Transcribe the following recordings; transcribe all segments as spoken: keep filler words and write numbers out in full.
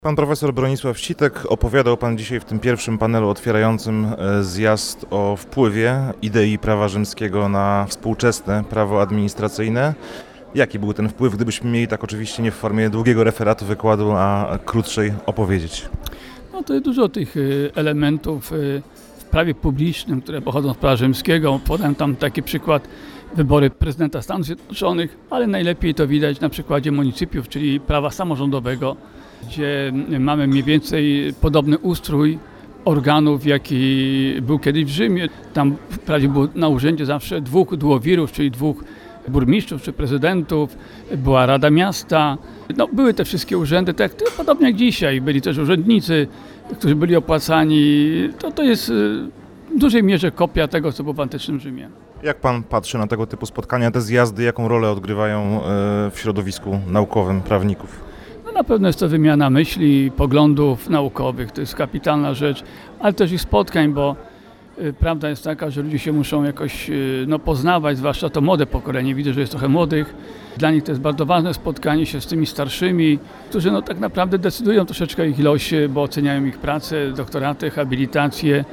Pan profesor Bronisław Ścitek, opowiadał pan dzisiaj w tym pierwszym panelu otwierającym zjazd o wpływie idei prawa rzymskiego na współczesne prawo administracyjne. Jaki był ten wpływ, gdybyśmy mieli tak oczywiście nie w formie długiego referatu wykładu, a krótszej opowiedzieć? No to jest dużo tych elementów w prawie publicznym, które pochodzą z prawa rzymskiego. Podam tam taki przykład: wybory prezydenta Stanów Zjednoczonych, ale najlepiej to widać na przykładzie municypiów, czyli prawa samorządowego, gdzie mamy mniej więcej podobny ustrój organów, jaki był kiedyś w Rzymie. Tam wprawdzie było na urzędzie zawsze dwóch duowirów, czyli dwóch burmistrzów czy prezydentów, była Rada Miasta. No, były te wszystkie urzędy, tak podobnie jak dzisiaj. Byli też urzędnicy, którzy byli opłacani. To, to jest w dużej mierze kopia tego, co było w antycznym Rzymie. Jak pan patrzy na tego typu spotkania, te zjazdy, jaką rolę odgrywają w środowisku naukowym prawników? No, na pewno jest to wymiana myśli, poglądów naukowych, to jest kapitalna rzecz, ale też i spotkań, bo y, prawda jest taka, że ludzie się muszą jakoś y, no, poznawać, zwłaszcza to młode pokolenie. Widzę, że jest trochę młodych. Dla nich to jest bardzo ważne spotkanie się z tymi starszymi, którzy no, tak naprawdę decydują troszeczkę o ich losie, bo oceniają ich pracę, doktoraty, habilitacje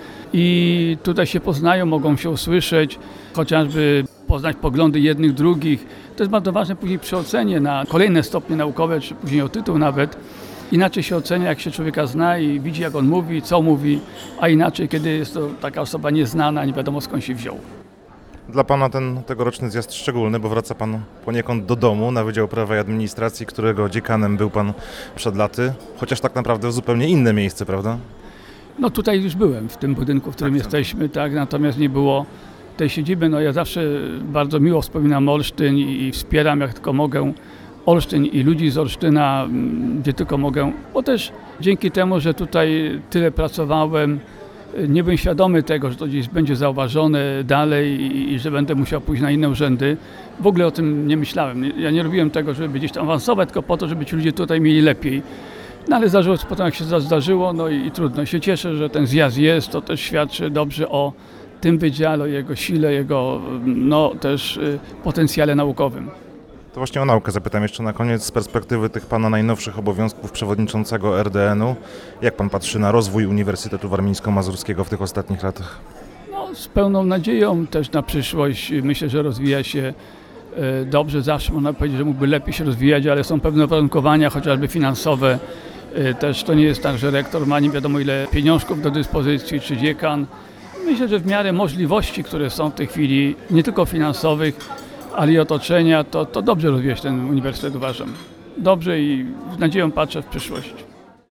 i tutaj się poznają, mogą się usłyszeć, chociażby poznać poglądy jednych, drugich. To jest bardzo ważne później przy ocenie na kolejne stopnie naukowe, czy później o tytuł nawet. Inaczej się ocenia, jak się człowieka zna i widzi, jak on mówi, co mówi, a inaczej, kiedy jest to taka osoba nieznana, nie wiadomo skąd się wziął. Dla pana ten tegoroczny zjazd szczególny, bo wraca pan poniekąd do domu na Wydział Prawa i Administracji, którego dziekanem był pan przed laty, chociaż tak naprawdę w zupełnie inne miejsce, prawda? No tutaj już byłem, w tym budynku, w którym tak, jesteśmy, tak, natomiast nie było tej siedziby. No ja zawsze bardzo miło wspominam Olsztyn i, i wspieram jak tylko mogę Olsztyn i ludzi z Olsztyna, gdzie tylko mogę, bo też dzięki temu, że tutaj tyle pracowałem, nie byłem świadomy tego, że to gdzieś będzie zauważone dalej i, i że będę musiał pójść na inne urzędy. W ogóle o tym nie myślałem. Ja nie robiłem tego, żeby gdzieś tam awansować, tylko po to, żeby ci ludzie tutaj mieli lepiej. No ale zdarzyło się potem, jak się zdarzyło, no i, i trudno. Się cieszę, że ten zjazd jest, to też świadczy dobrze o tym wydziale, o jego sile, jego no, też y, potencjale naukowym. To właśnie o naukę zapytam jeszcze na koniec, z perspektywy tych pana najnowszych obowiązków przewodniczącego R D N-u. Jak pan patrzy na rozwój Uniwersytetu Warmińsko-Mazurskiego w tych ostatnich latach? No, z pełną nadzieją też na przyszłość. Myślę, że rozwija się y, dobrze. Zawsze można powiedzieć, że mógłby lepiej się rozwijać, ale są pewne warunkowania, chociażby finansowe. Y, też to nie jest tak, że rektor ma nie wiadomo ile pieniążków do dyspozycji, czy dziekan. Myślę, że w miarę możliwości, które są w tej chwili, nie tylko finansowych, ale i otoczenia, to, to dobrze rozwijać ten uniwersytet, uważam. Dobrze i z nadzieją patrzę w przyszłość.